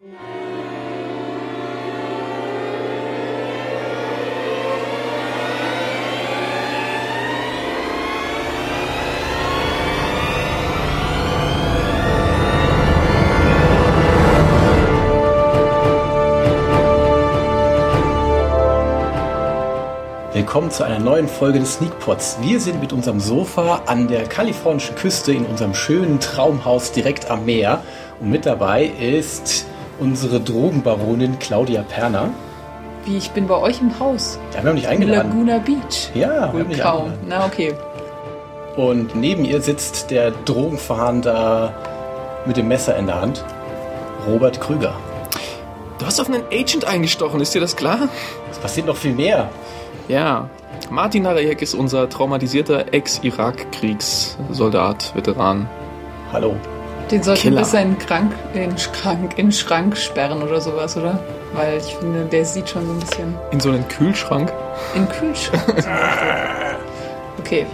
Willkommen zu einer neuen Folge des Sneakpods. Wir sind mit unserem Sofa an der kalifornischen Küste in unserem schönen Traumhaus direkt am Meer. Und mit dabei ist unsere Drogenbaronin Claudia Perner. Wie, ich bin bei euch im Haus? Ja, wir haben dich eingeladen. Laguna Beach. Ja, wir haben dich kaum. eingeladen. Na, okay. Und neben ihr sitzt der Drogenfahnder mit dem Messer in der Hand, Robert Krüger. Du hast auf einen Agent eingestochen, ist dir das klar? Es passiert noch viel mehr. Ja, Martin Narayek ist unser traumatisierter Ex-Irak-Kriegssoldat, Veteran. Hallo. Den sollten Killer. wir bis in den Schrank sperren oder sowas, oder? Weil ich finde, der sieht schon so ein bisschen... In so einen Kühlschrank? In den Kühlschrank zum Beispiel. Okay.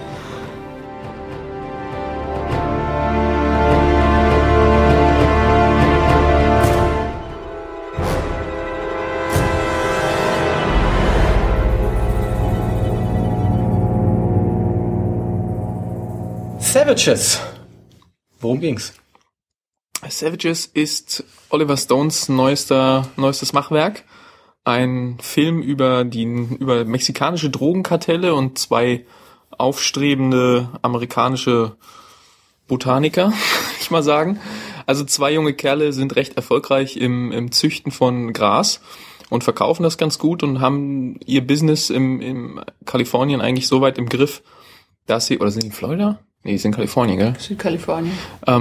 Savages. Worum ging's? Savages ist Oliver Stones neuestes Machwerk. Ein Film über mexikanische Drogenkartelle und zwei aufstrebende amerikanische Botaniker, ich mal sagen. Also zwei junge Kerle sind recht erfolgreich im Züchten von Gras und verkaufen das ganz gut und haben ihr Business im Kalifornien eigentlich so weit im Griff, dass sie, oder sind die in Florida? Nee, die sind in Kalifornien, gell? Südkalifornien.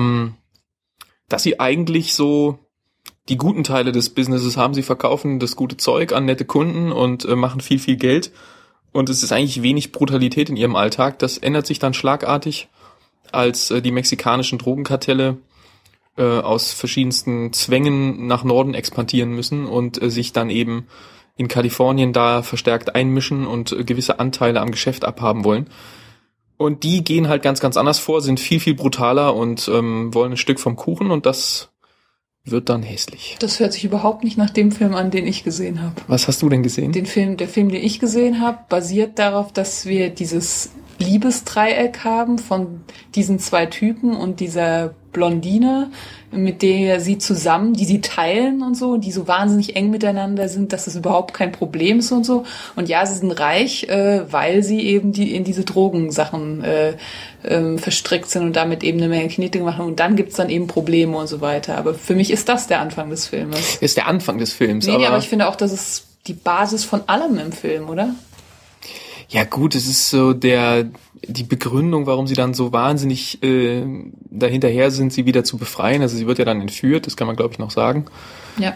Dass sie eigentlich so die guten Teile des Businesses haben. Sie verkaufen das gute Zeug an nette Kunden und machen viel, viel Geld. Und es ist eigentlich wenig Brutalität in ihrem Alltag. Das ändert sich dann schlagartig, als die mexikanischen Drogenkartelle aus verschiedensten Zwängen nach Norden expandieren müssen und sich dann eben in Kalifornien da verstärkt einmischen und gewisse Anteile am Geschäft abhaben wollen. Und die gehen halt ganz, ganz anders vor, sind viel, viel brutaler und wollen ein Stück vom Kuchen und das wird dann hässlich. Das hört sich überhaupt nicht nach dem Film an, den ich gesehen habe. Was hast du denn gesehen? Der Film, den ich gesehen habe, basiert darauf, dass wir dieses Liebesdreieck haben von diesen zwei Typen und dieser Blondine, mit der sie zusammen, die sie teilen und so, die so wahnsinnig eng miteinander sind, dass es überhaupt kein Problem ist und so. Und ja, sie sind reich, weil sie eben in diese Drogensachen verstrickt sind und damit eben eine Menge Knete machen. Und dann gibt's dann eben Probleme und so weiter. Aber für mich ist das der Anfang des Filmes. Ist der Anfang des Films. Nee, aber ich finde auch, das ist die Basis von allem im Film, oder? Ja gut, es ist so die Begründung, warum sie dann so wahnsinnig dahinterher sind, sie wieder zu befreien. Also sie wird ja dann entführt, das kann man glaube ich noch sagen. Ja.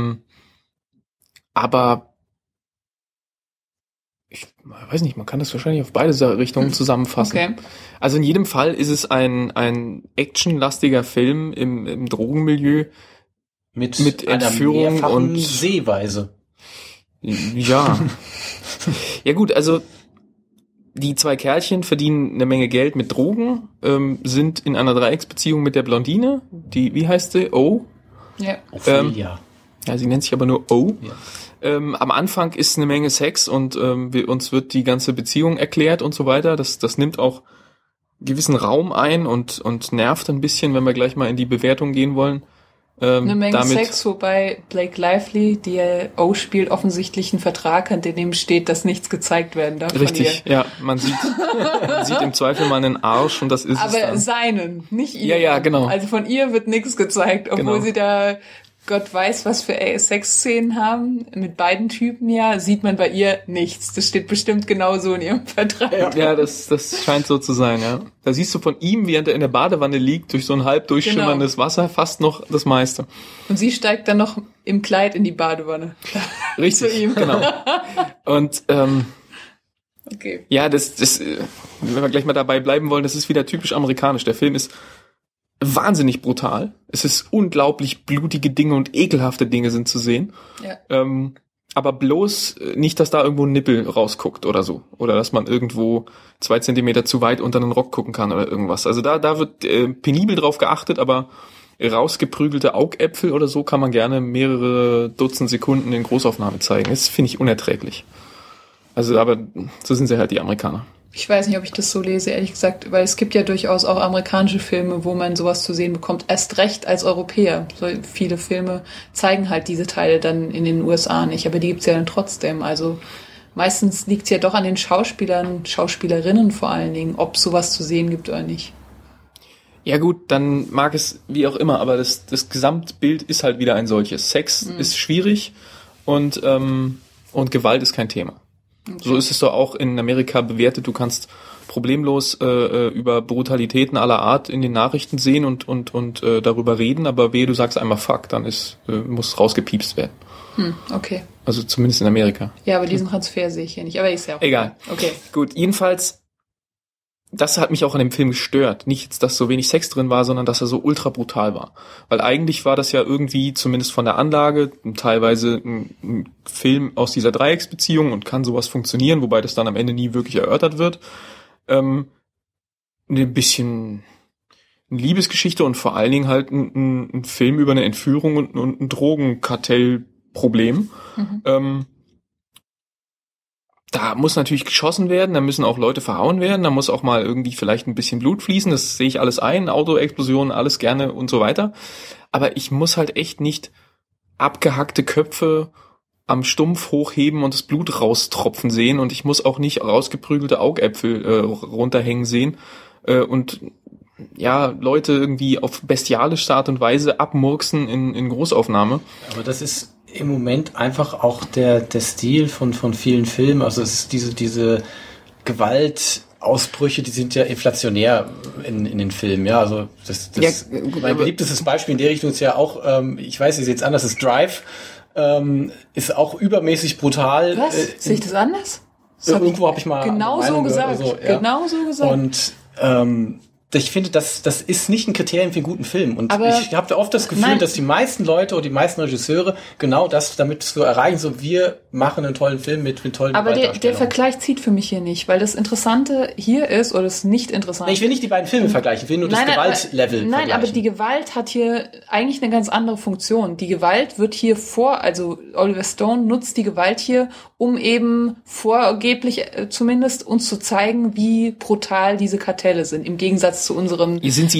Aber ich weiß nicht, man kann das wahrscheinlich auf beide Richtungen zusammenfassen. Okay. Also in jedem Fall ist es ein actionlastiger Film im Drogenmilieu mit Entführung einer und Sehweise. Ja. Ja gut, also die zwei Kerlchen verdienen eine Menge Geld mit Drogen, sind in einer Dreiecksbeziehung mit der Blondine, die, wie heißt sie? O? Ja. Ophelia. Ja, sie nennt sich aber nur O. Ja. Am Anfang ist eine Menge Sex und uns wird die ganze Beziehung erklärt und so weiter. Das nimmt auch gewissen Raum ein und nervt ein bisschen, wenn wir gleich mal in die Bewertung gehen wollen. Eine Menge Sex, wobei Blake Lively, die O spielt, offensichtlich einen Vertrag hat, in dem steht, dass nichts gezeigt werden darf. Richtig, ja, man sieht im Zweifel mal einen Arsch und das ist es dann. Aber seinen, nicht ihr. Ja, genau. Also von ihr wird nichts gezeigt, obwohl sie da Gott weiß, was für Sexszenen haben. Mit beiden Typen ja, sieht man bei ihr nichts. Das steht bestimmt genauso in ihrem Vertrag. Ja, das scheint so zu sein, ja. Da siehst du von ihm, während er in der Badewanne liegt, durch so ein halb durchschimmerndes Wasser fast noch das meiste. Und sie steigt dann noch im Kleid in die Badewanne. Richtig, zu ihm. Genau. Und okay. Ja, das wenn wir gleich mal dabei bleiben wollen, das ist wieder typisch amerikanisch. Der Film ist wahnsinnig brutal. Es ist unglaublich blutige Dinge und ekelhafte Dinge sind zu sehen. Ja. Aber bloß nicht, dass da irgendwo ein Nippel rausguckt oder so. Oder dass man irgendwo 2 Zentimeter zu weit unter den Rock gucken kann oder irgendwas. Also da wird penibel drauf geachtet, aber rausgeprügelte Augäpfel oder so kann man gerne mehrere Dutzend Sekunden in Großaufnahme zeigen. Das finde ich unerträglich. Also, aber so sind sie halt, die Amerikaner. Ich weiß nicht, ob ich das so lese, ehrlich gesagt, weil es gibt ja durchaus auch amerikanische Filme, wo man sowas zu sehen bekommt, erst recht als Europäer. So viele Filme zeigen halt diese Teile dann in den USA nicht, aber die gibt's ja dann trotzdem. Also meistens liegt's ja doch an den Schauspielern, Schauspielerinnen vor allen Dingen, ob sowas zu sehen gibt oder nicht. Ja gut, dann mag es wie auch immer, aber das Gesamtbild ist halt wieder ein solches. Sex ist schwierig und Gewalt ist kein Thema. Okay. So ist es doch auch in Amerika bewertet. Du kannst problemlos über Brutalitäten aller Art in den Nachrichten sehen und darüber reden, aber wehe, du sagst einmal Fuck, dann muss rausgepiepst werden. Okay. Also zumindest in Amerika. Ja, aber diesen Transfer sehe ich hier nicht, aber ist ja auch egal. Okay. Gut, jedenfalls, das hat mich auch an dem Film gestört. Nicht jetzt, dass so wenig Sex drin war, sondern dass er so ultra brutal war. Weil eigentlich war das ja irgendwie, zumindest von der Anlage, teilweise ein Film aus dieser Dreiecksbeziehung und kann sowas funktionieren, wobei das dann am Ende nie wirklich erörtert wird. Ein bisschen eine Liebesgeschichte und vor allen Dingen halt ein Film über eine Entführung und ein Drogenkartellproblem. Da muss natürlich geschossen werden, da müssen auch Leute verhauen werden, da muss auch mal irgendwie vielleicht ein bisschen Blut fließen, das sehe ich alles ein, Autoexplosionen, alles gerne und so weiter. Aber ich muss halt echt nicht abgehackte Köpfe am Stumpf hochheben und das Blut raustropfen sehen und ich muss auch nicht rausgeprügelte Augäpfel runterhängen sehen und ja, Leute irgendwie auf bestialische Art und Weise abmurksen in Großaufnahme. Aber das ist im Moment einfach auch der Stil von vielen Filmen. Also es ist diese Gewaltausbrüche, die sind ja inflationär in den Filmen. Ja, also mein beliebtestes Beispiel in der Richtung ist ja auch, ich weiß, ihr seht es anders, ist Drive, ist auch übermäßig brutal. Was? Sehe ich das anders? Irgendwo habe ich mal genau so gesagt. So, ja. Genau so gesagt. Und ich finde, das ist nicht ein Kriterium für einen guten Film. Und aber ich habe da oft das Gefühl, dass die meisten Leute oder die meisten Regisseure genau das damit so erreichen, so wir machen einen tollen Film mit tollen Gewaltdarstellungen. Aber der Vergleich zieht für mich hier nicht, weil das Interessante hier ist, oder das nicht Interessante... Ich will nicht die beiden Filme vergleichen, ich will nur das Gewaltlevel vergleichen. Nein, aber die Gewalt hat hier eigentlich eine ganz andere Funktion. Die Gewalt wird hier also Oliver Stone nutzt die Gewalt hier, um eben vorgeblich zumindest uns zu zeigen, wie brutal diese Kartelle sind, im Gegensatz zu unseren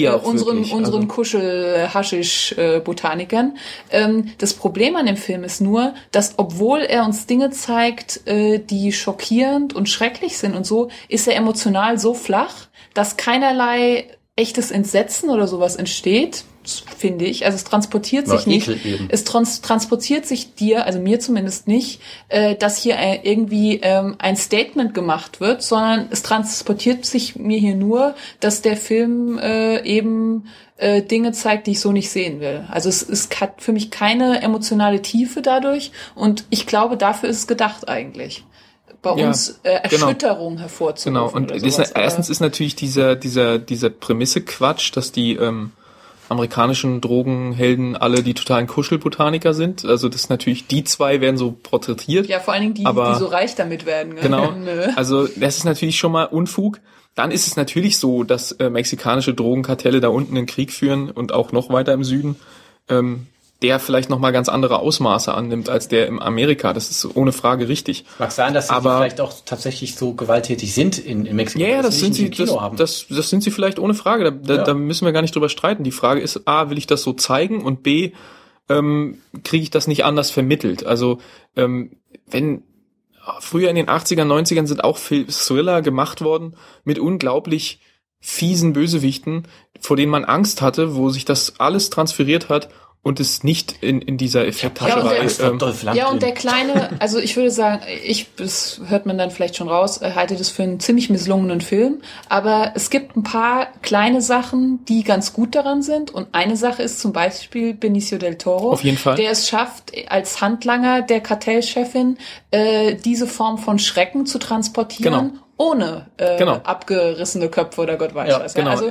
Kuschel-Haschisch-Botanikern. Das Problem an dem Film ist nur, dass obwohl er uns Dinge zeigt, die schockierend und schrecklich sind und so, ist er emotional so flach, dass keinerlei echtes Entsetzen oder sowas entsteht, finde ich. Also es transportiert sich nicht. Es transportiert sich dir, also mir zumindest nicht, dass hier irgendwie ein Statement gemacht wird, sondern es transportiert sich mir hier nur, dass der Film eben Dinge zeigt, die ich so nicht sehen will. Also es hat für mich keine emotionale Tiefe dadurch und ich glaube, dafür ist es gedacht eigentlich. Bei uns Erschütterung hervorzurufen. Genau, und erstens ist natürlich dieser Prämisse Quatsch, dass die amerikanischen Drogenhelden alle die totalen Kuschelbotaniker sind. Also das ist natürlich, die zwei werden so porträtiert. Ja, vor allen Dingen die so reich damit werden. Genau, also das ist natürlich schon mal Unfug. Dann ist es natürlich so, dass mexikanische Drogenkartelle da unten den Krieg führen und auch noch weiter im Süden, der vielleicht nochmal ganz andere Ausmaße annimmt als der in Amerika. Das ist ohne Frage richtig. Mag sein, dass sie vielleicht auch tatsächlich so gewalttätig sind in Mexiko. Ja, das sind sie vielleicht ohne Frage. Da müssen wir gar nicht drüber streiten. Die Frage ist, A, will ich das so zeigen und B, kriege ich das nicht anders vermittelt. Also wenn früher in den 80er, 90ern sind auch Thriller gemacht worden mit unglaublich fiesen Bösewichten, vor denen man Angst hatte, wo sich das alles transferiert hat und es nicht in dieser Effekthascherei. Ja, und der kleine, also ich würde sagen, das hört man dann vielleicht schon raus, halte das für einen ziemlich misslungenen Film, aber es gibt ein paar kleine Sachen, die ganz gut daran sind und eine Sache ist zum Beispiel Benicio del Toro, auf jeden Fall, der es schafft, als Handlanger der Kartellchefin diese Form von Schrecken zu transportieren, ohne abgerissene Köpfe oder Gott weiß was. Genau. Also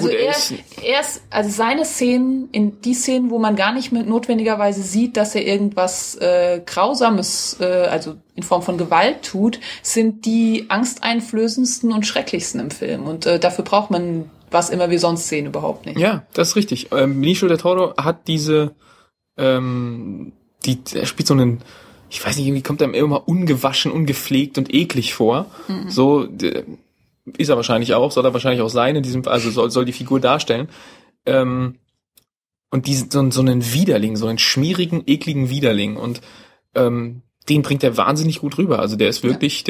seine Szenen, die Szenen, wo man gar nicht notwendigerweise sieht, dass er irgendwas Grausames, also in Form von Gewalt tut, sind die angsteinflößendsten und schrecklichsten im Film. Und dafür braucht man was immer wir sonst sehen, überhaupt nicht. Ja, das ist richtig. Benicio del Toro hat er spielt so einen, ich weiß nicht, irgendwie kommt einem immer ungewaschen, ungepflegt und eklig vor. So ist er wahrscheinlich auch, soll er wahrscheinlich auch sein in diesem, also soll die Figur darstellen. Und so einen Widerling, so einen schmierigen, ekligen Widerling. Und den bringt er wahnsinnig gut rüber. Also der ist wirklich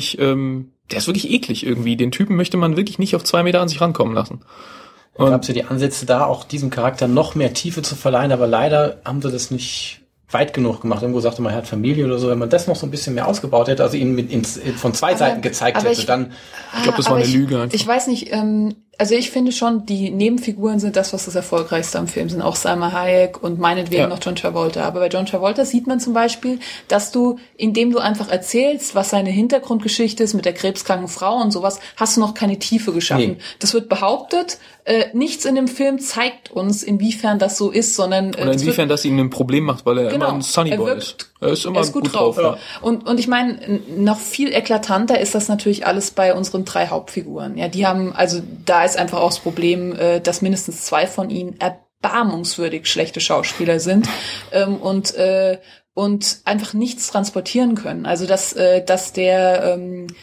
eklig irgendwie. Den Typen möchte man wirklich nicht auf 2 Meter an sich rankommen lassen. Und gab es ja die Ansätze da, auch diesem Charakter noch mehr Tiefe zu verleihen, aber leider haben sie das nicht weit genug gemacht. Irgendwo sagte man, er hat Familie oder so. Wenn man das noch so ein bisschen mehr ausgebaut hätte, also ihn von 2 Seiten gezeigt hätte, dann... Ich glaube, das war eine Lüge einfach. Ich weiß nicht, also ich finde schon, die Nebenfiguren sind das, was das Erfolgreichste am Film sind. Auch Salma Hayek und meinetwegen noch John Travolta. Aber bei John Travolta sieht man zum Beispiel, dass du, indem du einfach erzählst, was seine Hintergrundgeschichte ist mit der krebskranken Frau und sowas, hast du noch keine Tiefe geschaffen. Nee. Das wird behauptet, nichts in dem Film zeigt uns, inwiefern das so ist, sondern... Oder inwiefern das ihm ein Problem macht, weil er immer ein Sunnyboy ist. Er ist immer gut drauf. Ja. Und ich meine, noch viel eklatanter ist das natürlich alles bei unseren 3 Hauptfiguren. Ja, die haben, also da ist einfach auch das Problem, dass mindestens 2 von ihnen erbarmungswürdig schlechte Schauspieler sind und einfach nichts transportieren können. Also dass der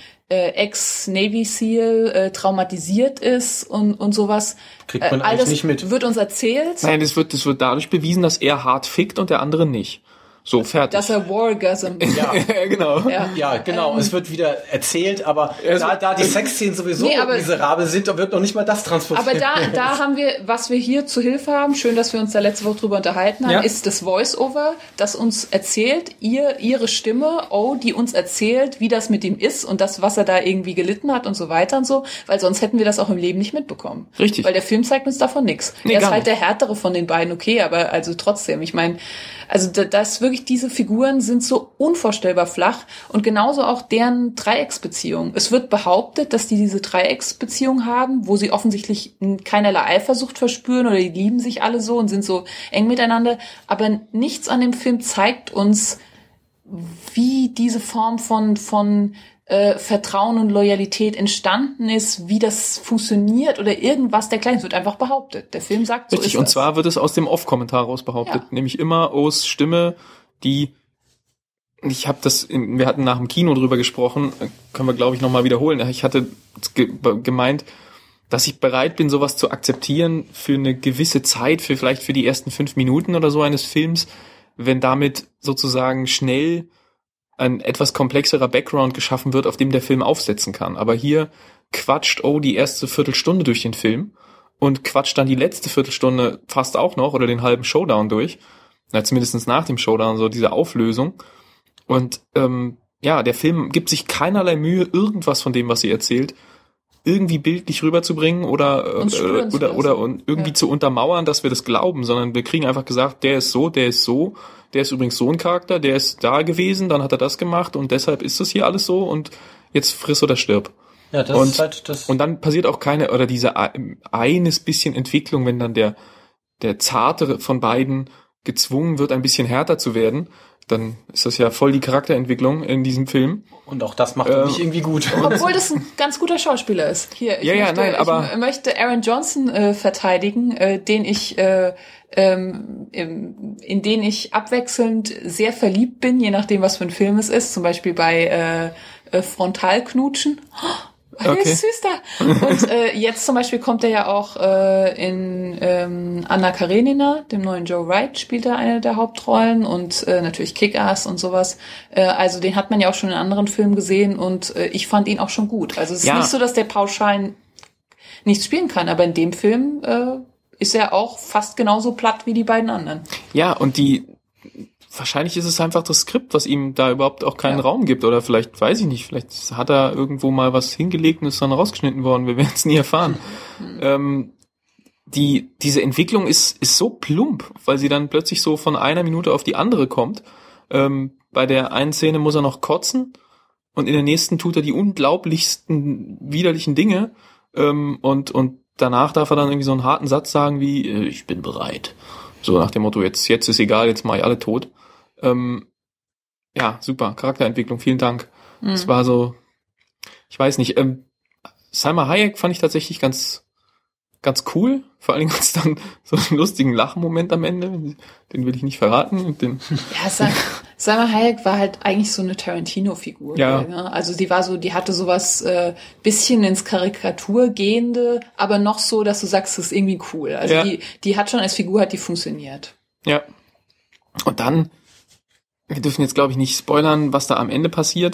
Ex-Navy SEAL traumatisiert ist und sowas. Kriegt man alles nicht mit. Wird uns erzählt. Nein, das wird dadurch bewiesen, dass er hart fickt und der andere nicht. So, fertig. Dass er Wargasm. Ja, genau. Ja, genau. Es wird wieder erzählt, aber da die Sexszenen sowieso miserabel sind, da wird noch nicht mal das transportiert. Aber da haben wir, was wir hier zu Hilfe haben, schön, dass wir uns da letzte Woche drüber unterhalten haben, ist das Voice-Over, das uns erzählt, ihre Stimme, die uns erzählt, wie das mit ihm ist und das, was er da irgendwie gelitten hat und so weiter und so, weil sonst hätten wir das auch im Leben nicht mitbekommen. Richtig. Weil der Film zeigt uns davon nichts. Nee, er ist halt der härtere von den beiden, okay, aber also trotzdem, ich meine, also das wirklich, diese Figuren sind so unvorstellbar flach und genauso auch deren Dreiecksbeziehung. Es wird behauptet, dass die diese Dreiecksbeziehung haben, wo sie offensichtlich keinerlei Eifersucht verspüren oder die lieben sich alle so und sind so eng miteinander, aber nichts an dem Film zeigt uns, wie diese Form von Vertrauen und Loyalität entstanden ist, wie das funktioniert oder irgendwas dergleichen. Es wird einfach behauptet. Der Film sagt, so richtig, ist und das. zwar wird es aus dem Off-Kommentar raus behauptet. Ja. Nämlich immer O's Stimme, die... wir hatten nach dem Kino drüber gesprochen, können wir, glaube ich, nochmal wiederholen. Ich hatte gemeint, dass ich bereit bin, sowas zu akzeptieren für eine gewisse Zeit, vielleicht für die ersten 5 Minuten oder so eines Films, wenn damit sozusagen schnell ein etwas komplexerer Background geschaffen wird, auf dem der Film aufsetzen kann. Aber hier quatscht die erste Viertelstunde durch den Film und quatscht dann die letzte Viertelstunde fast auch noch oder den halben Showdown durch. Zumindest nach dem Showdown, so diese Auflösung. Und der Film gibt sich keinerlei Mühe, irgendwas von dem, was sie erzählt, irgendwie bildlich rüberzubringen oder irgendwie zu untermauern, dass wir das glauben, sondern wir kriegen einfach gesagt, der ist so, der ist übrigens so ein Charakter, der ist da gewesen, dann hat er das gemacht und deshalb ist das hier alles so und jetzt friss oder stirb. Ja, das ist halt das. Und dann passiert auch keine, oder diese eines bisschen Entwicklung, wenn dann der Zartere von beiden gezwungen wird, ein bisschen härter zu werden, dann ist das ja voll die Charakterentwicklung in diesem Film. Und auch das macht er nicht irgendwie gut. Obwohl das ein ganz guter Schauspieler ist. Ich möchte Aaron Johnson verteidigen, in den ich abwechselnd sehr verliebt bin, je nachdem, was für ein Film es ist. Zum Beispiel bei Frontalknutschen. Okay. Der ist süß da. Und jetzt zum Beispiel kommt er ja auch in Anna Karenina, dem neuen Joe Wright, spielt er eine der Hauptrollen und natürlich Kick-Ass und sowas. Also den hat man ja auch schon in anderen Filmen gesehen und ich fand ihn auch schon gut. Also es ist nicht so, dass der pauschal nichts spielen kann, aber in dem Film ist er auch fast genauso platt wie die beiden anderen. Ja, und wahrscheinlich ist es einfach das Skript, was ihm da überhaupt auch keinen Raum gibt. Oder vielleicht, weiß ich nicht, vielleicht hat er irgendwo mal was hingelegt und ist dann rausgeschnitten worden. Wir werden es nie erfahren. Diese Entwicklung ist so plump, weil sie dann plötzlich so von einer Minute auf die andere kommt. Bei der einen Szene muss er noch kotzen und in der nächsten tut er die unglaublichsten, widerlichen Dinge. Und danach darf er dann irgendwie so einen harten Satz sagen wie, ich bin bereit. So nach dem Motto, jetzt ist egal, jetzt mach ich alle tot. Super, Charakterentwicklung, vielen Dank. Es war so, ich weiß nicht, Salma Hayek fand ich tatsächlich ganz ganz cool. Vor allen Dingen hat es dann so einen lustigen Lachmoment am Ende. Den will ich nicht verraten. Ja, Salma Hayek war halt eigentlich so eine Tarantino-Figur. Ja. Ne? Also die hatte sowas bisschen ins Karikatur gehende, aber noch so, dass du sagst, das ist irgendwie cool. Also ja. die hat schon als Figur, hat die funktioniert. Ja. Und dann, wir dürfen jetzt, glaube ich, nicht spoilern, was da am Ende passiert.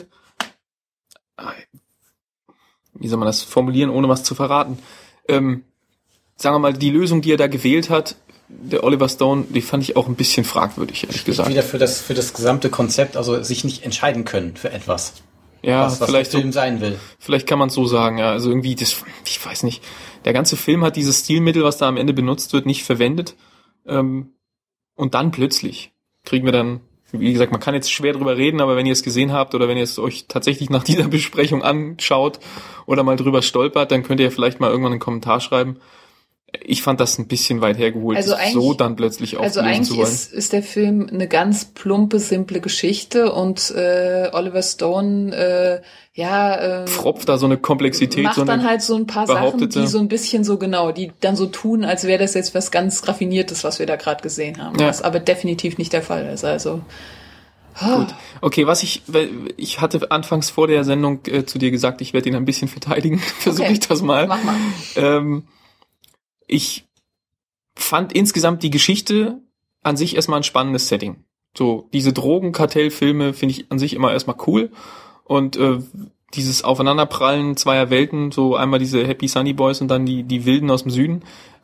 Wie soll man das formulieren, ohne was zu verraten? Sagen wir mal, die Lösung, die er da gewählt hat, der Oliver Stone, die fand ich auch ein bisschen fragwürdig, ehrlich gesagt. Wieder für das gesamte Konzept, also sich nicht entscheiden können für etwas. Ja, was vielleicht der Film sein will. Vielleicht kann man es so sagen, ja. Also irgendwie, ich weiß nicht. Der ganze Film hat dieses Stilmittel, was da am Ende benutzt wird, nicht verwendet. Und dann plötzlich kriegen wir dann, wie gesagt, man kann jetzt schwer drüber reden, aber wenn ihr es gesehen habt oder wenn ihr es euch tatsächlich nach dieser Besprechung anschaut oder mal drüber stolpert, dann könnt ihr vielleicht mal irgendwann einen Kommentar schreiben. Ich fand das ein bisschen weit hergeholt, also so dann plötzlich auflösen zu wollen. Also eigentlich ist der Film eine ganz plumpe, simple Geschichte und Oliver Stone, pfropft da so eine Komplexität. Macht dann halt so ein paar Sachen, die so ein bisschen so genau, die dann so tun, als wäre das jetzt was ganz Raffiniertes, was wir da gerade gesehen haben. Ja. Was aber definitiv nicht der Fall ist. Also Gut. Okay, ich hatte anfangs vor der Sendung zu dir gesagt, ich werde ihn ein bisschen verteidigen. Versuche ich das mal. Mach mal. Ich fand insgesamt die Geschichte an sich erstmal ein spannendes Setting. So, diese Drogenkartellfilme finde ich an sich immer erstmal cool. Und dieses Aufeinanderprallen zweier Welten, so einmal diese Happy Sunny Boys und dann die Wilden aus dem Süden.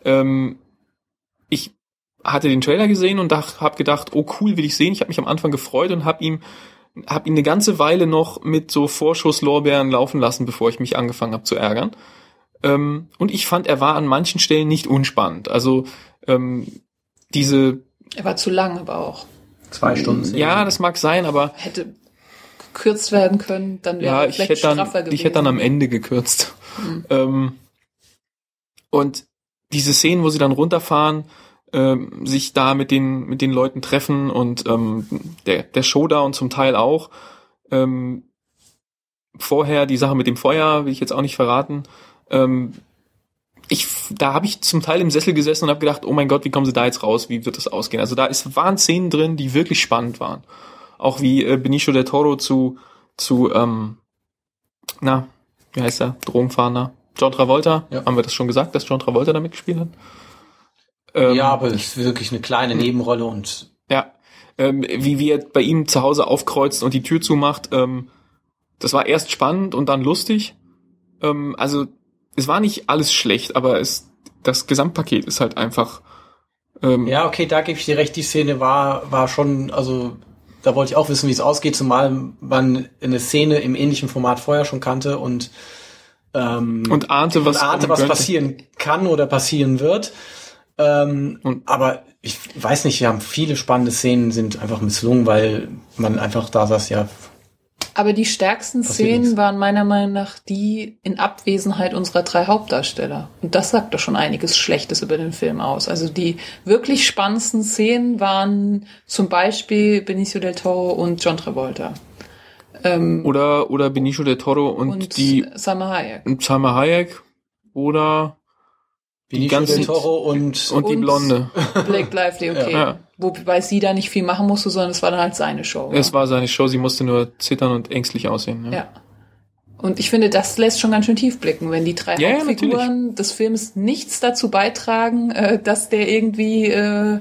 Ich hatte den Trailer gesehen und habe gedacht, oh cool, will ich sehen. Ich habe mich am Anfang gefreut und habe ihn eine ganze Weile noch mit so Vorschusslorbeeren laufen lassen, bevor ich mich angefangen habe zu ärgern. Und ich fand, er war an manchen Stellen nicht unspannend. Also er war zu lang, aber auch. 2 Stunden. Ja, das mag sein, aber hätte gekürzt werden können, dann wäre vielleicht straffer gewesen. Ich hätte dann am Ende gekürzt. Und diese Szenen, wo sie dann runterfahren, sich da mit den Leuten treffen und der Showdown zum Teil auch. Vorher die Sache mit dem Feuer, will ich jetzt auch nicht verraten. Da habe ich zum Teil im Sessel gesessen und habe gedacht, oh mein Gott, wie kommen sie da jetzt raus? Wie wird das ausgehen? Also waren Szenen drin, die wirklich spannend waren. Auch wie Benicio del Toro zu wie heißt der? Drogenfahnder? John Travolta? Ja. Haben wir das schon gesagt, dass John Travolta da mitgespielt hat? Ja, aber es ist wirklich eine kleine Nebenrolle und ja, wie er bei ihm zu Hause aufkreuzt und die Tür zumacht, das war erst spannend und dann lustig. Also es war nicht alles schlecht, aber das Gesamtpaket ist halt einfach ja, okay, da gebe ich dir recht, die Szene war schon, also da wollte ich auch wissen, wie es ausgeht, zumal man eine Szene im ähnlichen Format vorher schon kannte und ahnte, was passieren kann oder passieren wird. Aber ich weiß nicht, wir haben viele spannende Szenen, sind einfach misslungen, weil man einfach da saß, ja. Aber die stärksten Szenen waren meiner Meinung nach die in Abwesenheit unserer 3 Hauptdarsteller. Und das sagt doch schon einiges Schlechtes über den Film aus. Also die wirklich spannendsten Szenen waren zum Beispiel Benicio del Toro und John Travolta. Oder Benicio del Toro und die Salma Hayek. Salma Hayek oder die ganzen del Toro und die Blonde. Blake Lively, okay. Ja. Wobei sie da nicht viel machen musste, sondern es war dann halt seine Show. Es war seine Show, sie musste nur zittern und ängstlich aussehen. Ja. Und ich finde, das lässt schon ganz schön tief blicken, wenn die 3 Hauptfiguren des Films nichts dazu beitragen, dass der irgendwie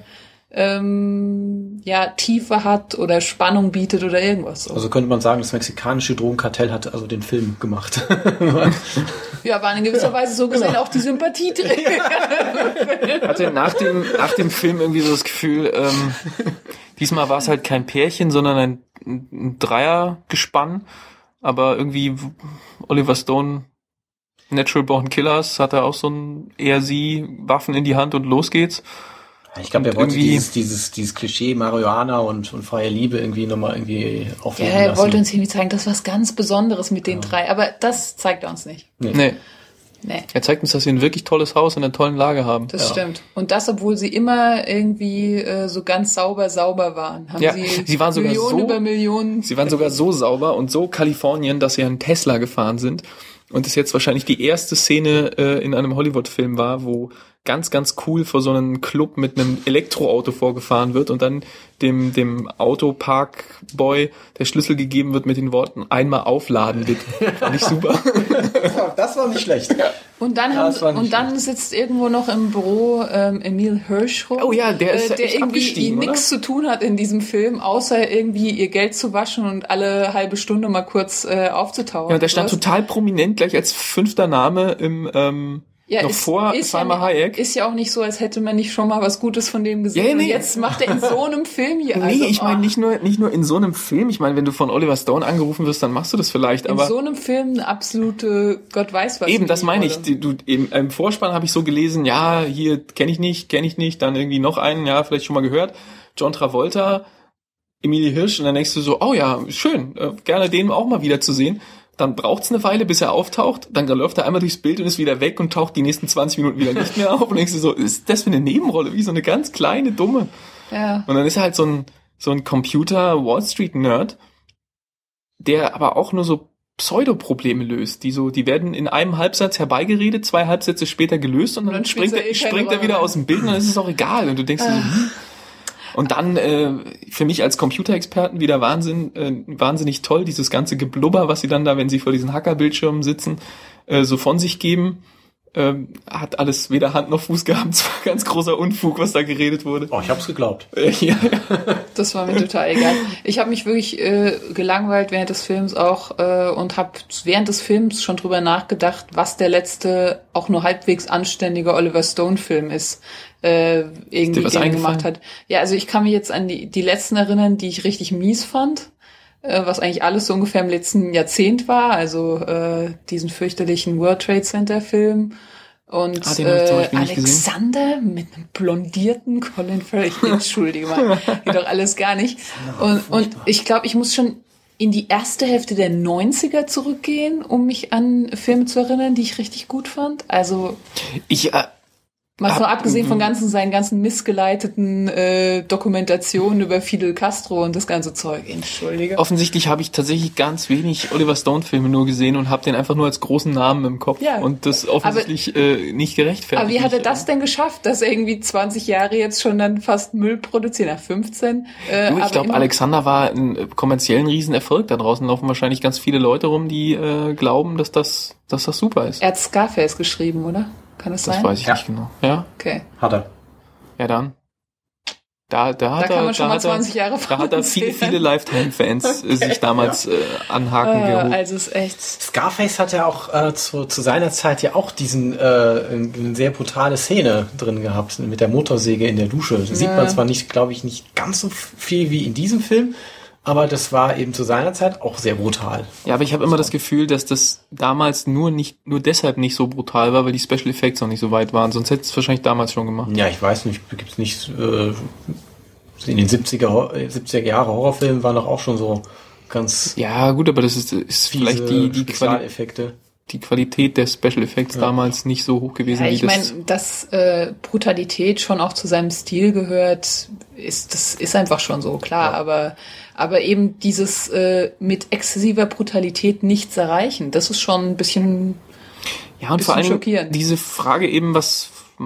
Tiefe hat oder Spannung bietet oder irgendwas. So. Also könnte man sagen, das mexikanische Drogenkartell hat also den Film gemacht. Ja, war in gewisser Weise so gesehen auch die Sympathie drin. Hatte nach dem Film irgendwie so das Gefühl, diesmal war es halt kein Pärchen, sondern ein Dreiergespann. Aber irgendwie Oliver Stone, Natural Born Killers, hat er auch so ein eher sie, Waffen in die Hand und los geht's. Ich glaube, er wollte dieses Klischee Marihuana und freie Liebe irgendwie nochmal irgendwie aufleben lassen. Ja, er wollte uns irgendwie zeigen, das ist was ganz Besonderes mit den 3, aber das zeigt er uns nicht. Nee. Er zeigt uns, dass sie ein wirklich tolles Haus in einer tollen Lage haben. Das stimmt. Und das, obwohl sie immer irgendwie so ganz sauber waren. Sie waren sogar Millionen über Millionen. Sie waren sogar so sauber und so Kalifornien, dass sie einen Tesla gefahren sind. und es jetzt wahrscheinlich die erste Szene in einem Hollywood-Film war, wo ganz, ganz cool vor so einem Club mit einem Elektroauto vorgefahren wird und dann dem Autopark-Boy der Schlüssel gegeben wird mit den Worten einmal aufladen, bitte. Fand ich super. Das war nicht schlecht. Und dann sitzt irgendwo noch im Büro Emile Hirsch rum, Oh ja, der ist echt irgendwie nichts zu tun hat in diesem Film, außer irgendwie ihr Geld zu waschen und alle halbe Stunde mal kurz aufzutauchen. Ja, der stand total prominent gleich als 5. Name im vor Salma Hayek. Ist ja auch nicht so, als hätte man nicht schon mal was Gutes von dem gesehen. Ja, nee. Und jetzt macht er in so einem Film hier. Nee, ich meine nicht nur in so einem Film. Ich meine, wenn du von Oliver Stone angerufen wirst, dann machst du das vielleicht. Aber in so einem Film eine absolute Gott weiß was. Eben, das meine ich. Im Vorspann habe ich so gelesen, ja, hier kenne ich nicht, dann irgendwie noch einen, ja, vielleicht schon mal gehört. John Travolta, Emilie Hirsch, und dann denkst du so, oh ja, schön, gerne den auch mal wieder zu sehen. Dann braucht's eine Weile, bis er auftaucht. Dann läuft er einmal durchs Bild und ist wieder weg und taucht die nächsten 20 Minuten wieder nicht mehr auf. Und denkst du so, ist das für eine Nebenrolle? Wie so eine ganz kleine, dumme. Ja. Und dann ist er halt so ein Computer-Wall-Street-Nerd, der aber auch nur so Pseudoprobleme löst. Die werden in einem Halbsatz herbeigeredet, 2 Halbsätze später gelöst und dann springt er wieder aus dem Bild und dann ist es auch egal. Und du denkst dir so, Und dann für mich als Computerexperten wieder wahnsinnig toll, dieses ganze Geblubber, was sie dann da, wenn sie vor diesen Hackerbildschirmen sitzen, so von sich geben. Hat alles weder Hand noch Fuß gehabt. Es war ganz großer Unfug, was da geredet wurde. Oh, ich hab's geglaubt. Ja. Das war mir total egal. Ich habe mich wirklich gelangweilt während des Films auch und habe während des Films schon drüber nachgedacht, was der letzte auch nur halbwegs anständige Oliver Stone-Film ist. Irgendwie den er gemacht hat. Ja, also ich kann mich jetzt an die letzten erinnern, die ich richtig mies fand, was eigentlich alles so ungefähr im letzten Jahrzehnt war, also diesen fürchterlichen World Trade Center Film und Alexander mit einem blondierten Colin Farrell. Ich entschuldige mal, geht doch alles gar nicht. Und ich glaube, ich muss schon in die erste Hälfte der 90er zurückgehen, um mich an Filme zu erinnern, die ich richtig gut fand. Also mal so abgesehen von seinen ganzen missgeleiteten Dokumentationen über Fidel Castro und das ganze Zeug. Entschuldige. Offensichtlich habe ich tatsächlich ganz wenig Oliver Stone-Filme nur gesehen und habe den einfach nur als großen Namen im Kopf und das offensichtlich nicht gerechtfertigt. Aber wie hat er das denn geschafft, dass er irgendwie 20 Jahre jetzt schon dann fast Müll produziert, nach 15? Ich glaube, Alexander war ein kommerziellen Riesenerfolg. Da draußen laufen wahrscheinlich ganz viele Leute rum, die glauben, dass das super ist. Er hat Scarface geschrieben, oder? Kann das sein? Das weiß ich nicht genau. Ja? Okay. Hat er. Ja, dann. Da kann man schon mal 20 Jahre Da hat er viele Lifetime-Fans sich damals an Haken geholt. Also ist echt. Scarface hat ja auch zu seiner Zeit ja auch eine sehr brutale Szene drin gehabt mit der Motorsäge in der Dusche. Da sieht man zwar nicht, glaube ich, nicht ganz so viel wie in diesem Film, aber das war eben zu seiner Zeit auch sehr brutal. Ja, aber ich habe immer das Gefühl, dass das damals nur deshalb nicht so brutal war, weil die Special Effects noch nicht so weit waren. Sonst hätte es wahrscheinlich damals schon gemacht. Ja, ich weiß nicht, gibt's nicht in den 70er Jahre Horrorfilmen waren doch auch schon so ganz. Ja, gut, aber das ist vielleicht die Spezialeffekte. Die Qualität der Special Effects damals nicht so hoch gewesen. Ja, ich meine, dass Brutalität schon auch zu seinem Stil gehört, das ist einfach schon so, klar, aber eben dieses mit exzessiver Brutalität nichts erreichen, das ist schon ein bisschen und vor allem diese Frage eben, was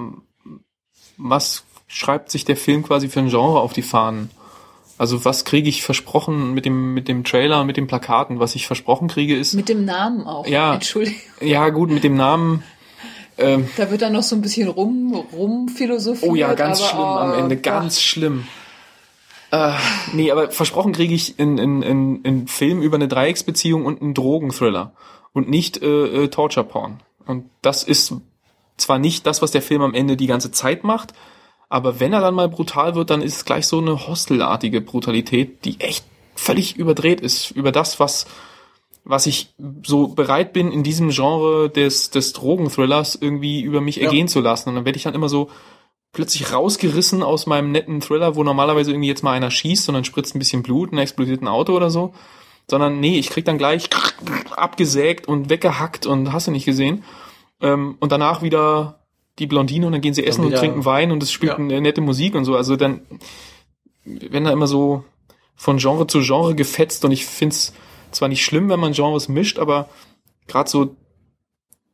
schreibt sich der Film quasi für ein Genre auf die Fahnen? Also was kriege ich versprochen mit dem Trailer und mit den Plakaten? Was ich versprochen kriege ist... Mit dem Namen auch, Entschuldigung. Ja gut, mit dem Namen... da wird dann noch so ein bisschen rumphilosophiert. Oh ja, ganz schlimm am Ende, ganz schlimm. Nee, aber versprochen kriege ich in Film über eine Dreiecksbeziehung und einen Drogenthriller und nicht Torture-Porn. Und das ist zwar nicht das, was der Film am Ende die ganze Zeit macht, aber wenn er dann mal brutal wird, dann ist es gleich so eine Hostelartige Brutalität, die echt völlig überdreht ist über das, was ich so bereit bin, in diesem Genre des Drogenthrillers irgendwie über mich ergehen zu lassen. Und dann werde ich dann immer so plötzlich rausgerissen aus meinem netten Thriller, wo normalerweise irgendwie jetzt mal einer schießt und dann spritzt ein bisschen Blut und explodiert ein Auto oder so. Sondern nee, ich krieg dann gleich abgesägt und weggehackt und hast du nicht gesehen. Und danach wieder die Blondine und dann gehen sie essen und trinken Wein und es spielt eine nette Musik und so. Also dann, wenn da immer so von Genre zu Genre gefetzt und ich find's zwar nicht schlimm, wenn man Genres mischt, aber gerade so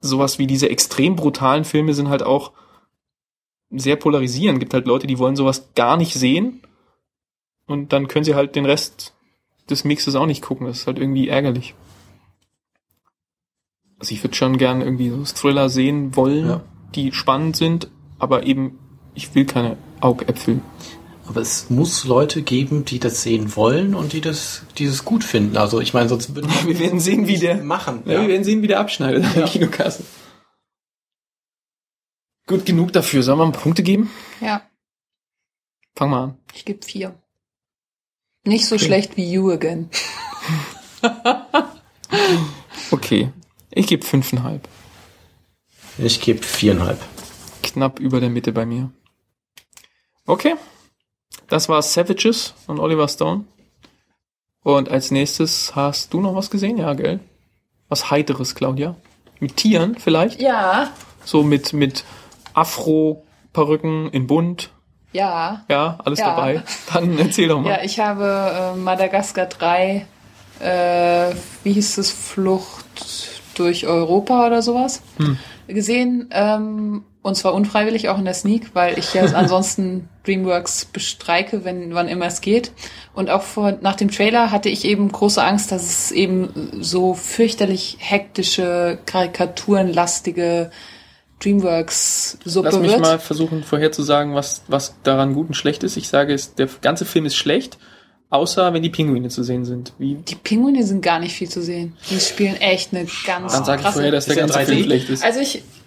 sowas wie diese extrem brutalen Filme sind halt auch sehr polarisierend. Gibt halt Leute, die wollen sowas gar nicht sehen und dann können sie halt den Rest des Mixes auch nicht gucken. Das ist halt irgendwie ärgerlich. Also ich würde schon gerne irgendwie so Thriller sehen wollen, die spannend sind, aber eben, ich will keine Augäpfel. Aber es muss Leute geben, die das sehen wollen und die das gut finden. Also ich meine, sonst würden wir werden sehen, wie der machen. Ja, wir werden sehen, wie der abschneidet an der Kinokasse. Gut genug dafür. Sollen wir mal Punkte geben? Ja. Fang mal an. Ich gebe 4. Nicht so schlecht wie You Again. Okay. Ich gebe 5,5. Ich gebe 4,5. Knapp über der Mitte bei mir. Okay. Das war Savages von Oliver Stone. Und als nächstes hast du noch was gesehen? Ja, gell? Was Heiteres, Claudia? Mit Tieren vielleicht? Ja. So mit Afro-Perücken in bunt. Ja. Ja, alles dabei. Dann erzähl doch mal. Ja, ich habe Madagaskar 3, wie hieß es, Flucht durch Europa oder sowas, gesehen. Und zwar unfreiwillig auch in der Sneak, weil ich ja ansonsten DreamWorks bestreike, wann immer es geht. Und auch nach dem Trailer hatte ich eben große Angst, dass es eben so fürchterlich hektische, karikaturenlastige DreamWorks-Suppe wird. Lass mich mal versuchen vorherzusagen, was daran gut und schlecht ist. Ich sage, der ganze Film ist schlecht, außer wenn die Pinguine zu sehen sind. Die Pinguine sind gar nicht viel zu sehen. Die spielen echt eine ganz Dann sage ich krasse... vorher, dass der ganze Film schlecht ist. Also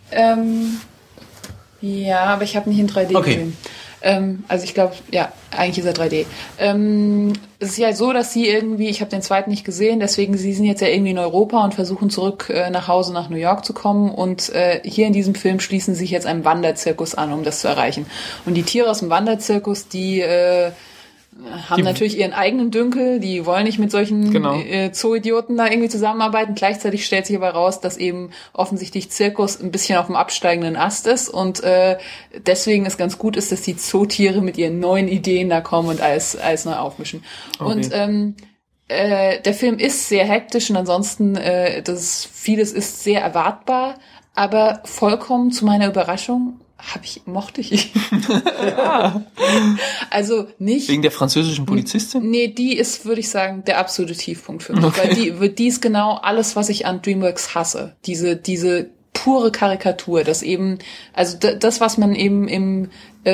ja, aber ich habe nicht in 3D gesehen. Also ich glaube, ja, eigentlich ist er 3D. Es ist ja so, dass sie irgendwie, ich habe den zweiten nicht gesehen, deswegen sie sind jetzt ja irgendwie in Europa und versuchen zurück nach Hause nach New York zu kommen und hier in diesem Film schließen sie sich jetzt einem Wanderzirkus an, um das zu erreichen. Und die Tiere aus dem Wanderzirkus, die haben natürlich ihren eigenen Dünkel, die wollen nicht mit solchen Zoo-Idioten da irgendwie zusammenarbeiten. Gleichzeitig stellt sich aber raus, dass eben offensichtlich Zirkus ein bisschen auf dem absteigenden Ast ist und deswegen es ganz gut ist, dass die Zootiere mit ihren neuen Ideen da kommen und alles neu aufmischen. Okay. Und der Film ist sehr hektisch und ansonsten vieles ist sehr erwartbar, aber vollkommen zu meiner Überraschung mochte ich ihn. Ja. Also nicht... Wegen der französischen Polizistin? Nee, die ist, würde ich sagen, der absolute Tiefpunkt für mich. Okay. Weil die ist genau alles, was ich an DreamWorks hasse. Diese pure Karikatur, das eben, also das, was man eben im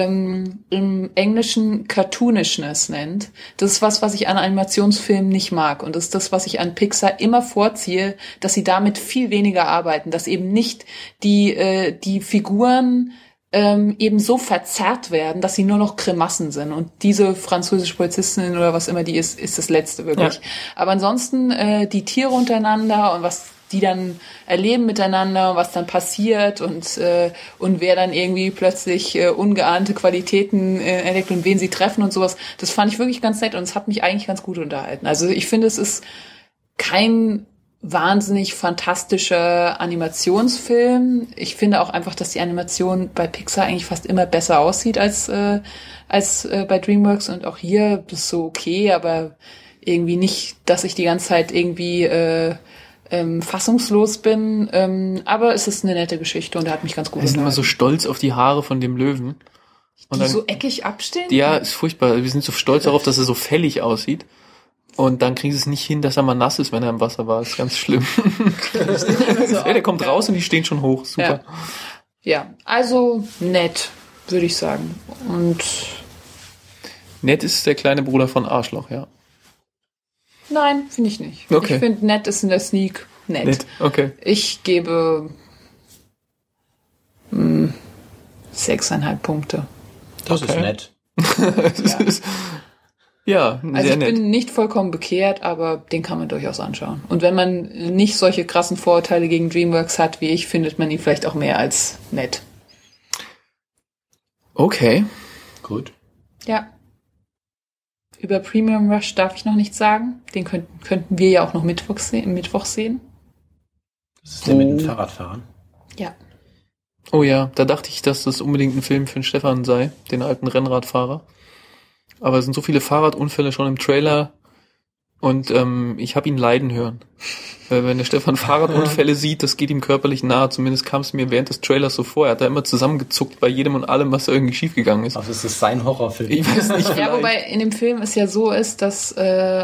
Englischen Cartoonishness nennt, das ist was ich an Animationsfilmen nicht mag. Und das ist das, was ich an Pixar immer vorziehe, dass sie damit viel weniger arbeiten, dass eben nicht die Figuren eben so verzerrt werden, dass sie nur noch Grimassen sind. Und diese französische Polizistin oder was immer die ist das Letzte wirklich. Ja. Aber ansonsten die Tiere untereinander und was die dann erleben miteinander, was dann passiert und wer dann irgendwie plötzlich ungeahnte Qualitäten entdeckt und wen sie treffen und sowas, das fand ich wirklich ganz nett und es hat mich eigentlich ganz gut unterhalten. Also ich finde, es ist kein wahnsinnig fantastischer Animationsfilm. Ich finde auch einfach, dass die Animation bei Pixar eigentlich fast immer besser aussieht als bei DreamWorks und auch hier, das ist so okay, aber irgendwie nicht, dass ich die ganze Zeit irgendwie fassungslos bin, aber es ist eine nette Geschichte und er hat mich ganz gut unterhalten. Wir sind immer so stolz auf die Haare von dem Löwen. Und die dann, so eckig abstehen? Ja, ist furchtbar. Wir sind so stolz darauf, dass er so fällig aussieht. Und dann kriegen sie es nicht hin, dass er mal nass ist, wenn er im Wasser war. Das ist ganz schlimm. Der kommt raus und die stehen schon hoch. Super. Ja, also nett, würde ich sagen. Und nett ist der kleine Bruder von Arschloch, ja. Nein, finde ich nicht. Okay. Ich finde, nett ist in der Sneak nett. Okay. Ich gebe 6,5 Punkte. Das ist nett. Ja, also sehr ich nett. bin nicht vollkommen bekehrt, aber den kann man durchaus anschauen. Und wenn man nicht solche krassen Vorurteile gegen DreamWorks hat wie ich, findet man ihn vielleicht auch mehr als nett. Okay. Gut. Ja. Über Premium Rush darf ich noch nichts sagen. Den könnten wir ja auch noch Mittwoch sehen. Das ist der mit dem Fahrradfahren. Ja. Oh ja, da dachte ich, dass das unbedingt ein Film für den Stefan sei, den alten Rennradfahrer. Aber es sind so viele Fahrradunfälle schon im Trailer Und ich habe ihn leiden hören. Wenn der Stefan Fahrradunfälle sieht, das geht ihm körperlich nahe. Zumindest kam es mir während des Trailers so vor. Er hat da immer zusammengezuckt bei jedem und allem, was da irgendwie schiefgegangen ist. Also es ist sein Horrorfilm. Ich weiß nicht, Ja, wobei in dem Film es ja so ist, dass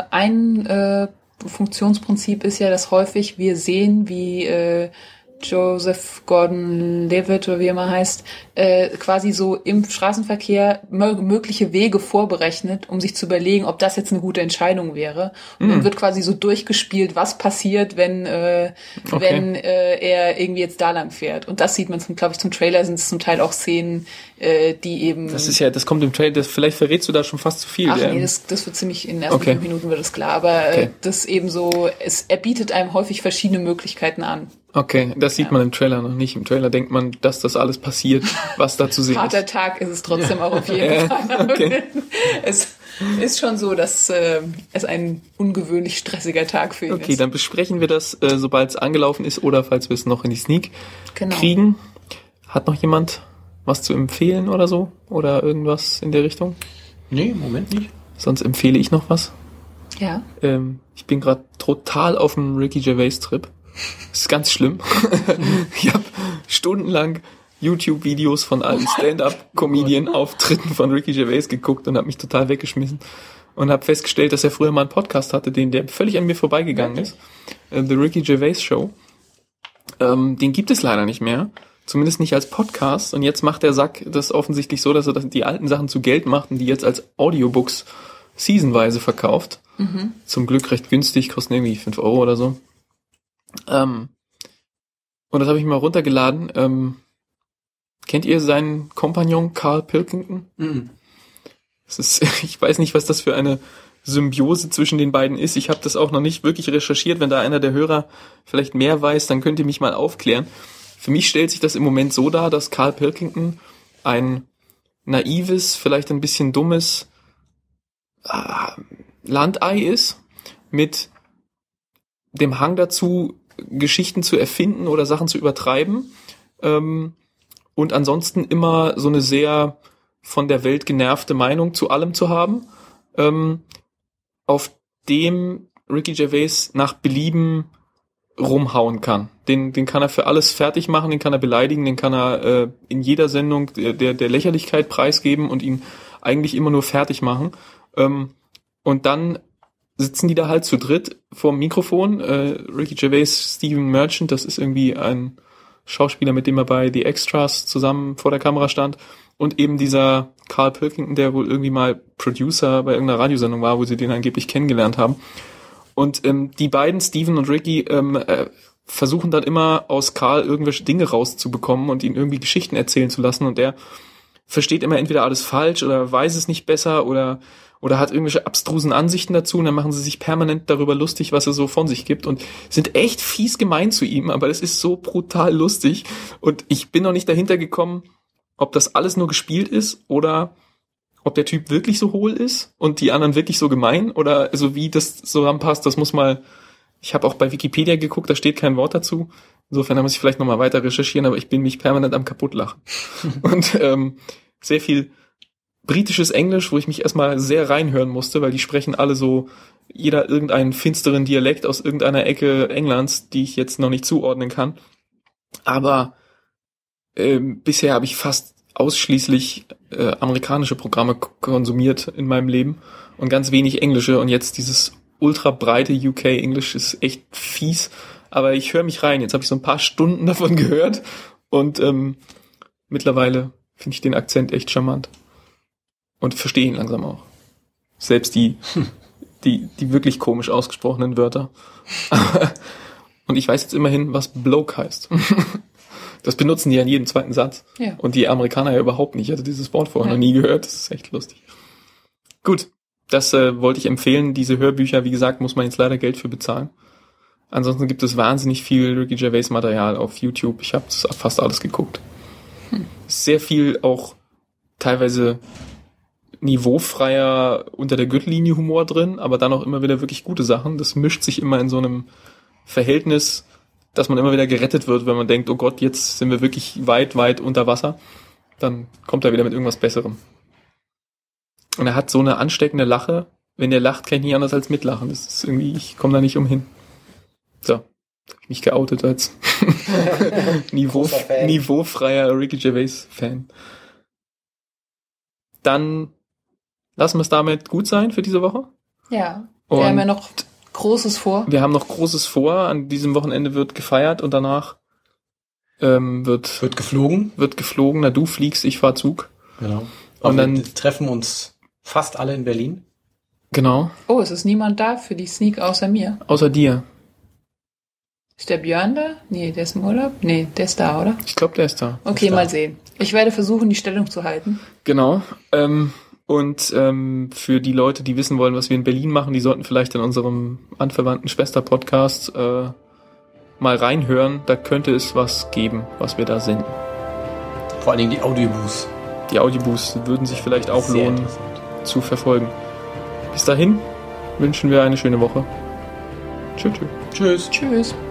ein Funktionsprinzip ist ja, dass häufig wir sehen, wie Joseph Gordon-Levitt oder wie er immer heißt, quasi so im Straßenverkehr mögliche Wege vorberechnet, um sich zu überlegen, ob das jetzt eine gute Entscheidung wäre. Und dann wird quasi so durchgespielt, was passiert, wenn er irgendwie jetzt da lang fährt. Und das sieht man, glaube ich, zum Trailer sind es zum Teil auch Szenen, die eben... Das kommt im Trailer, vielleicht verrätst du da schon fast zu viel. Ach nee, das wird ziemlich, in den ersten 5 Minuten wird es klar, aber das eben so, er bietet einem häufig verschiedene Möglichkeiten an. Okay, das sieht man im Trailer noch nicht. Im Trailer denkt man, dass das alles passiert, was da zu sehen ist. Harter Tag ist es trotzdem auch auf jeden Fall. Okay. Es ist schon so, dass es ein ungewöhnlich stressiger Tag für ihn ist. Okay, dann besprechen wir das, sobald es angelaufen ist oder falls wir es noch in die Sneak kriegen. Hat noch jemand was zu empfehlen oder so? Oder irgendwas in der Richtung? Nee, im Moment nicht. Sonst empfehle ich noch was. Ja. Ich bin gerade total auf dem Ricky Gervais-Trip. Das ist ganz schlimm. Ich habe stundenlang YouTube-Videos von allen Stand-Up-Comedian-Auftritten von Ricky Gervais geguckt und habe mich total weggeschmissen und habe festgestellt, dass er früher mal einen Podcast hatte, der völlig an mir vorbeigegangen ist. The Ricky Gervais Show. Den gibt es leider nicht mehr. Zumindest nicht als Podcast. Und jetzt macht der Sack das offensichtlich so, dass er die alten Sachen zu Geld macht und die jetzt als Audiobooks seasonweise verkauft. Mhm. Zum Glück recht günstig, kosten irgendwie 5 € oder so. Und das habe ich mal runtergeladen. Kennt ihr seinen Kompagnon Carl Pilkington? Mhm. Das ist, ich weiß nicht, was das für eine Symbiose zwischen den beiden ist. Ich habe das auch noch nicht wirklich recherchiert. Wenn da einer der Hörer vielleicht mehr weiß, dann könnt ihr mich mal aufklären. Für mich stellt sich das im Moment so dar, dass Carl Pilkington ein naives, vielleicht ein bisschen dummes Landei ist, mit dem Hang dazu, Geschichten zu erfinden oder Sachen zu übertreiben, und ansonsten immer so eine sehr von der Welt genervte Meinung zu allem zu haben, auf dem Ricky Gervais nach Belieben rumhauen kann. Den kann er für alles fertig machen, den kann er beleidigen, den kann er in jeder Sendung der Lächerlichkeit preisgeben und ihn eigentlich immer nur fertig machen. Und dann sitzen die da halt zu dritt vorm Mikrofon. Ricky Gervais, Stephen Merchant, das ist irgendwie ein Schauspieler, mit dem er bei The Extras zusammen vor der Kamera stand. Und eben dieser Carl Pilkington, der wohl irgendwie mal Producer bei irgendeiner Radiosendung war, wo sie den angeblich kennengelernt haben. Und die beiden, Stephen und Ricky, versuchen dann immer aus Carl irgendwelche Dinge rauszubekommen und ihn irgendwie Geschichten erzählen zu lassen. Und der versteht immer entweder alles falsch oder weiß es nicht besser oder hat irgendwelche abstrusen Ansichten dazu und dann machen sie sich permanent darüber lustig, was er so von sich gibt und sind echt fies gemein zu ihm, aber das ist so brutal lustig und ich bin noch nicht dahinter gekommen, ob das alles nur gespielt ist oder ob der Typ wirklich so hohl ist und die anderen wirklich so gemein oder also wie das zusammenpasst, das muss mal, ich habe auch bei Wikipedia geguckt, da steht kein Wort dazu, insofern muss ich vielleicht nochmal weiter recherchieren, aber ich bin mich permanent am Kaputtlachen und sehr viel britisches Englisch, wo ich mich erstmal sehr reinhören musste, weil die sprechen alle so, jeder irgendeinen finsteren Dialekt aus irgendeiner Ecke Englands, die ich jetzt noch nicht zuordnen kann. Aber bisher habe ich fast ausschließlich amerikanische Programme konsumiert in meinem Leben und ganz wenig englische und jetzt dieses ultra breite UK-Englisch ist echt fies, aber ich höre mich rein. Jetzt habe ich so ein paar Stunden davon gehört und mittlerweile finde ich den Akzent echt charmant. Und verstehe ihn langsam auch. Selbst die wirklich komisch ausgesprochenen Wörter. Und ich weiß jetzt immerhin, was Bloke heißt. Das benutzen die ja in jedem zweiten Satz. Ja. Und die Amerikaner ja überhaupt nicht. Ich hatte dieses Wort vorher noch nie gehört. Das ist echt lustig. Gut, das wollte ich empfehlen. Diese Hörbücher, wie gesagt, muss man jetzt leider Geld für bezahlen. Ansonsten gibt es wahnsinnig viel Ricky Gervais Material auf YouTube. Ich habe fast alles geguckt. Sehr viel auch teilweise niveaufreier unter der Gürtellinie Humor drin, aber dann auch immer wieder wirklich gute Sachen. Das mischt sich immer in so einem Verhältnis, dass man immer wieder gerettet wird, wenn man denkt, oh Gott, jetzt sind wir wirklich weit, weit unter Wasser. Dann kommt er wieder mit irgendwas Besserem. Und er hat so eine ansteckende Lache, wenn der lacht, kann ich nicht anders als mitlachen. Das ist irgendwie, ich komme da nicht umhin. So, habe ich mich geoutet als niveaufreier Ricky Gervais-Fan. Dann lassen wir es damit gut sein für diese Woche. Ja, wir haben ja noch Großes vor. Wir haben noch Großes vor. An diesem Wochenende wird gefeiert und danach wird geflogen. Na, du fliegst, ich fahr Zug. Genau. Und dann treffen uns fast alle in Berlin. Genau. Oh, es ist niemand da für die Sneak außer mir. Außer dir. Ist der Björn da? Nee, der ist im Urlaub? Nee, der ist da, oder? Ich glaube, der ist da. Okay, mal sehen. Ich werde versuchen, die Stellung zu halten. Genau. Und für die Leute, die wissen wollen, was wir in Berlin machen, die sollten vielleicht in unserem anverwandten Schwester-Podcast mal reinhören. Da könnte es was geben, was wir da senden. Vor allen Dingen die Audiobooths. Die Audiobooths würden sich vielleicht auch lohnen zu verfolgen. Bis dahin wünschen wir eine schöne Woche. Tschüss. Tschüss.